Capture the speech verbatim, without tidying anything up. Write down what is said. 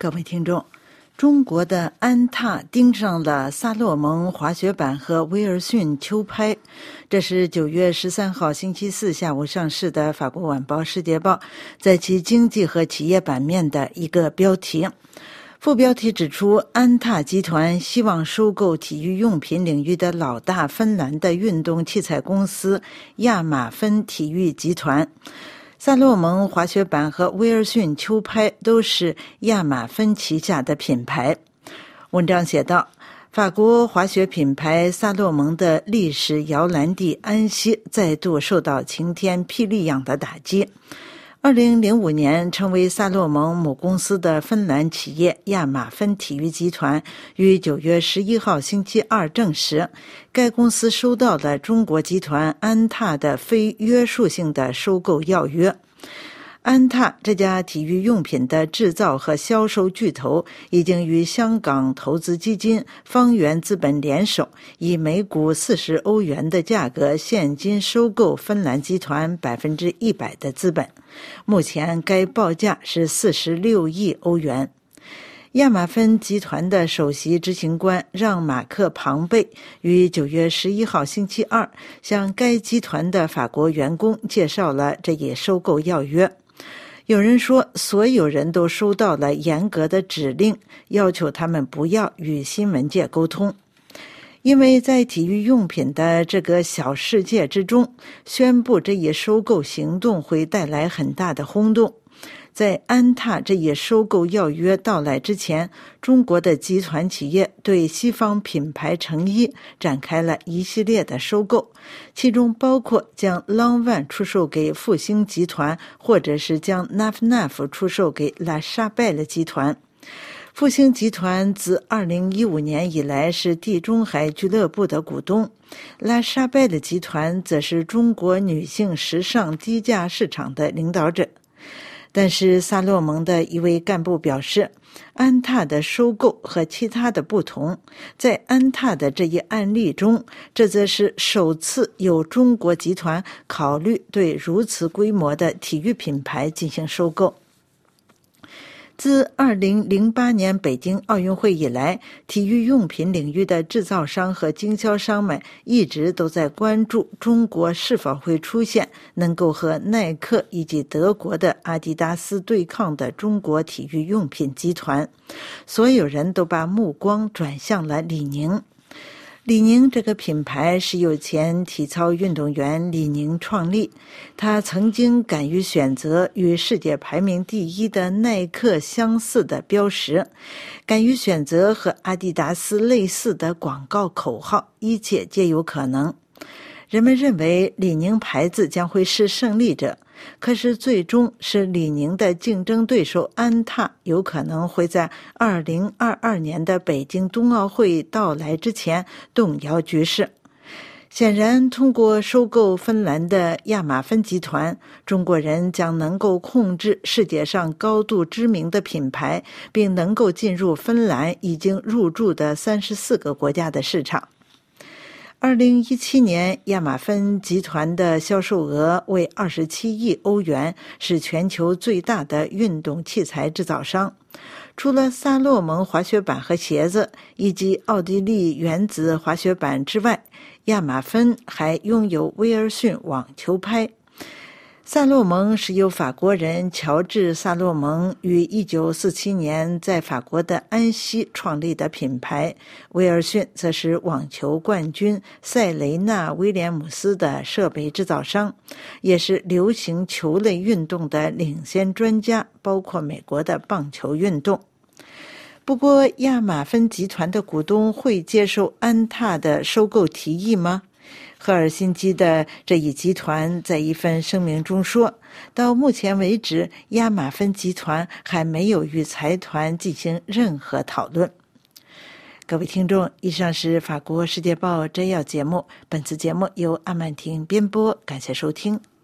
各位听众，中国的安踏盯上了萨洛蒙滑雪板和威尔逊秋拍，这是九月十三号星期四下午上市的法国晚报《世界报》在其经济和企业版面的一个标题。副标题指出，安踏集团希望收购体育用品领域的老大芬兰的运动器材公司亚马芬体育集团。萨洛蒙滑雪板和威尔逊秋拍都是亚马芬旗下的品牌。文章写道，法国滑雪品牌萨洛蒙的历史摇篮地安息再度受到晴天霹雳样的打击。二零零五年成为萨洛蒙母公司的芬兰企业亚马芬体育集团于九月十一号星期二证实，该公司收到了中国集团安踏的非约束性的收购要约。安踏这家体育用品的制造和销售巨头已经与香港投资基金方圆资本联手，以每股四十欧元的价格现金收购芬兰集团百分之一百的资本。目前该报价是四十六亿欧元。亚马芬集团的首席执行官让马克庞贝于九月十一号星期二向该集团的法国员工介绍了这一收购要约。有人说，所有人都收到了严格的指令，要求他们不要与新闻界沟通。因为在体育用品的这个小世界之中，宣布这一收购行动会带来很大的轰动。在安踏这一收购要约到来之前，中国的集团企业对西方品牌成衣展开了一系列的收购，其中包括将 Lanvin 出售给复兴集团，或者是将 N A F N A F 出售给 La Chapelle 集团。复兴集团自二零一五年以来是地中海俱乐部的股东， La Chapelle 集团则是中国女性时尚低价市场的领导者。但是萨洛蒙的一位干部表示，安踏的收购和其他的不同，在安踏的这一案例中，这则是首次有中国集团考虑对如此规模的体育品牌进行收购。自二零零八年北京奥运会以来，体育用品领域的制造商和经销商们一直都在关注中国是否会出现能够和耐克以及德国的阿迪达斯对抗的中国体育用品集团。所有人都把目光转向了李宁。李宁这个品牌是由前体操运动员李宁创立，他曾经敢于选择与世界排名第一的耐克相似的标识，敢于选择和阿迪达斯类似的广告口号，一切皆有可能。人们认为李宁牌子将会是胜利者，可是最终是李宁的竞争对手安踏有可能会在二零二二年的北京冬奥会到来之前动摇局势。显然，通过收购芬兰的亚马芬集团，中国人将能够控制世界上高度知名的品牌，并能够进入芬兰已经入驻的三十四个国家的市场。二零一七年，亚马芬集团的销售额为二十七亿欧元，是全球最大的运动器材制造商。除了萨洛蒙滑雪板和鞋子以及奥地利原子滑雪板之外，亚马芬还拥有威尔逊网球拍。萨洛蒙是由法国人乔治·萨洛蒙于一九四七年在法国的安息创立的品牌，威尔逊则是网球冠军塞雷纳·威廉姆斯的设备制造商，也是流行球类运动的领先专家，包括美国的棒球运动。不过，亚马芬集团的股东会接受安踏的收购提议吗？赫尔辛基的这一集团在一份声明中说，到目前为止，亚马芬集团还没有与财团进行任何讨论。各位听众，以上是法国世界报摘要节目，本次节目由阿曼婷编播，感谢收听。